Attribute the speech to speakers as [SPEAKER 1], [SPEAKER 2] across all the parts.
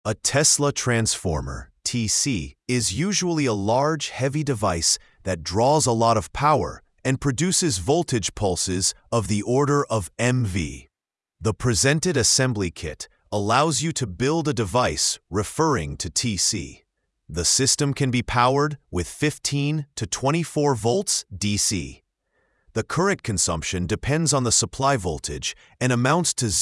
[SPEAKER 1] A Tesla transformer, TC, is usually a large, heavy device that draws a lot of power and produces voltage pulses of the order of MV. The presented assembly kit allows you to build a device referring to TC. The system can be powered with 15 to 24 volts DC. The current consumption depends on the supply voltage and amounts to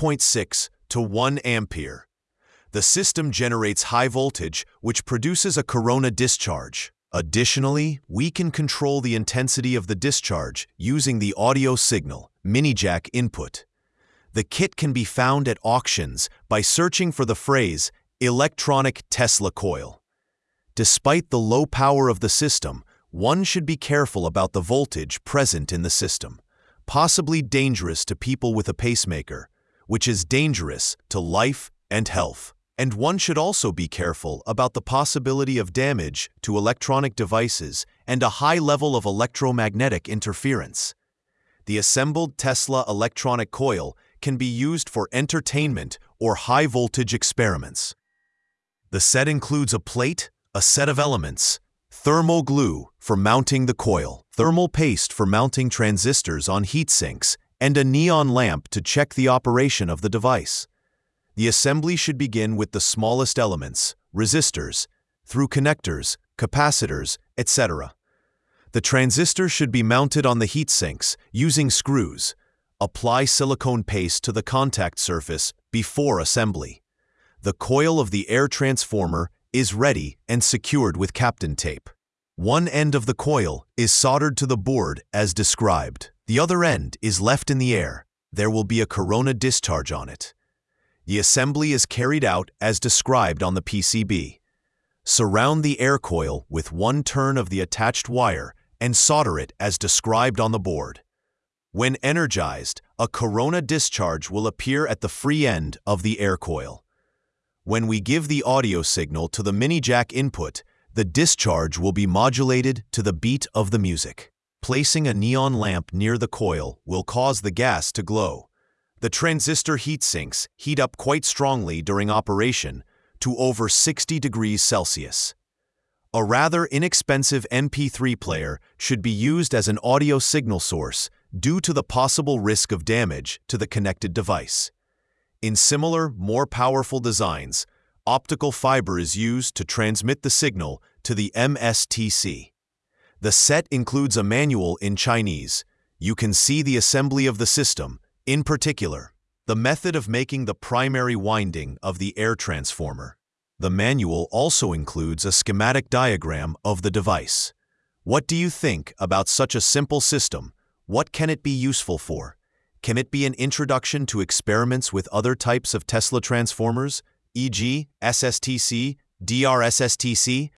[SPEAKER 1] 0.6 to 1 ampere. The system generates high voltage, which produces a corona discharge. Additionally, we can control the intensity of the discharge using the audio signal, mini jack input. The kit can be found at auctions by searching for the phrase electronic Tesla coil. Despite the low power of the system, one should be careful about the voltage present in the system, possibly dangerous to people with a pacemaker, which is dangerous to life and health. And one should also be careful about the possibility of damage to electronic devices and a high level of electromagnetic interference. The assembled Tesla electronic coil can be used for entertainment or high-voltage experiments. The set includes a plate, a set of elements, thermal glue for mounting the coil, thermal paste for mounting transistors on heat sinks, and a neon lamp to check the operation of the device. The assembly should begin with the smallest elements, resistors, through connectors, capacitors, etc. The transistor should be mounted on the heat sinks using screws. Apply silicone paste to the contact surface before assembly. The coil of the air transformer is ready and secured with Kapton tape. One end of the coil is soldered to the board as described. The other end is left in the air. There will be a corona discharge on it. The assembly is carried out as described on the PCB. Surround the air coil with one turn of the attached wire and solder it as described on the board. When energized, a corona discharge will appear at the free end of the air coil. When we give the audio signal to the mini jack input, the discharge will be modulated to the beat of the music. Placing a neon lamp near the coil will cause the gas to glow. The transistor heat sinks heat up quite strongly during operation to over 60 degrees Celsius. A rather inexpensive MP3 player should be used as an audio signal source due to the possible risk of damage to the connected device. In similar, more powerful designs, optical fiber is used to transmit the signal to the MSTC. The set includes a manual in Chinese. You can see the assembly of the system, in particular, the method of making the primary winding of the air transformer. The manual also includes a schematic diagram of the device. What do you think about such a simple system? What can it be useful for? Can it be an introduction to experiments with other types of Tesla transformers, e.g., SSTC, DRSSTC,